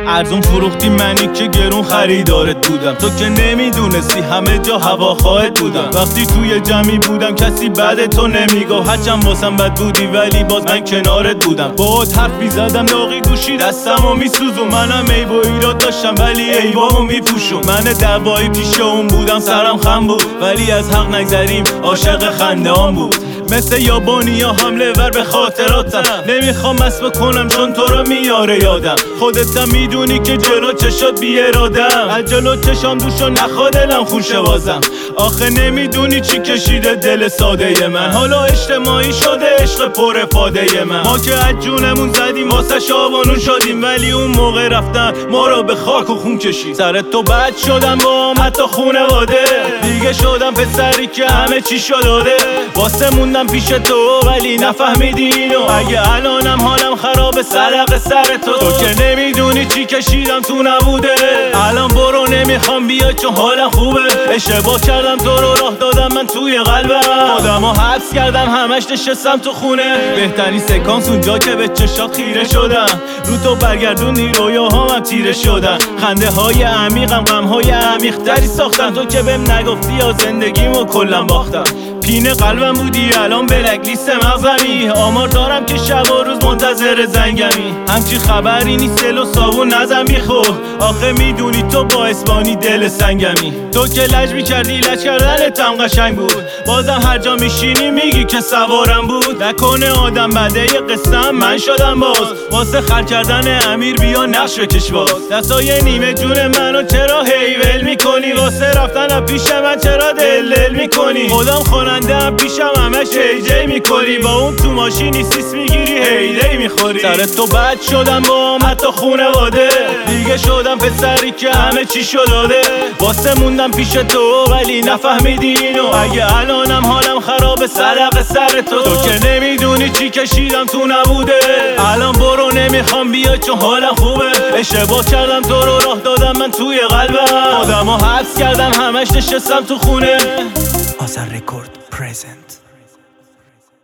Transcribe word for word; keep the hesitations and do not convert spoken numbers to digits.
ارزون فروختی منی که گرون خریدارت بودم. تو که نمیدونستی همه جا هواخواهت بودم. وقتی توی جمعی بودم کسی بعد تو نمیگفت، هرچند واسم بد بودی ولی باز من کنارت بودم. باهات حرف میزدم داغی گوشی دستمو میسوزون. منم عیب و ایراد داشتم ولی عیبامو میپوشون. من دعوایی پیش اون بودم سرم خم بود، ولی از حق نگذریم عاشق خنده هم بود. مثل یابانی یا حمله ور به خاطراتم، نمیخوام مست بکنم چون تو رو میاره یادم. خودتم میدونی که جلو چشات بی ارادم، از جلو چشام دوشو نخوا دلم خوشه بازم. آخه نمیدونی چی کشیده دل ساده من، حالا اجتماعی شده عشق پر افاده من. ما که از جونمون زدیم واسه شابانون شدیم، ولی اون موقع رفتن ما رو به خاک و خون کشید. سر تو بد شدم با هم حتی خونواده، دیگه شدم پسری که همه چی شده. واسه موندم پیش تو ولی نفهمیدی اینو، اگه الانم حالم خرابه صدق سر تو. تو که نمیدونی چی کشیدم تو نبوده، الان برو نمیخوام بیای چون حالم خوبه. اشتباه کردم تو رو راه دادم من توی قلبم، آدمو حبس کردم همش نشستم تو خونه. بهترین سکانس اونجا که به چشات خیره شدم، رو تو برگردوندی رویاهام تیره شدن. خنده های عمیقم غم های عمیق تری ساختن، تو که بهم نگفتی یا زندگیمو کلا باختم. پینه قلبم بودی الان بلک لیست مغزمی، آمار دارم که شب و روز منتظر زنگمی. همچی خبری نیست دل و صابون نزن بیخور، آخه میدونی تو با اسبانی دل سنگمی. تو که لج میکردی لج کردنتم قشنگ بود، بازم هر جا میشینی میگی که سوارم بود. نکنه آدم بده یه قصه من شدم باز، واسه خر کردن امیر بیا نقش بکش باز. دستای نیمه جون منو چرا هیول میکنی، واسه رفتن پیش من چرا دل دل میکنی. خودم خواننده پیشم همش هی جی میکنی، با اون تو ماشینی سیس میگیری هیلی میخوری. سر تو بد شدم با هم حتی خونواده، دیگه شدم پسری که همه چی شده. واسه موندم پیش تو ولی نفهمیدی اینو، اگه الانم حالم خرابه صدق سر تو. تو که نمیدونی چی کشیدم تو نبوده، الان برو نمیخوام بیای چون حالم خوبه. اشتباه کردم تو رو راه دادم من توی قلبم، آدمو حبس کردم همش نشستم تو خونه. آذر رکورد پرزنت.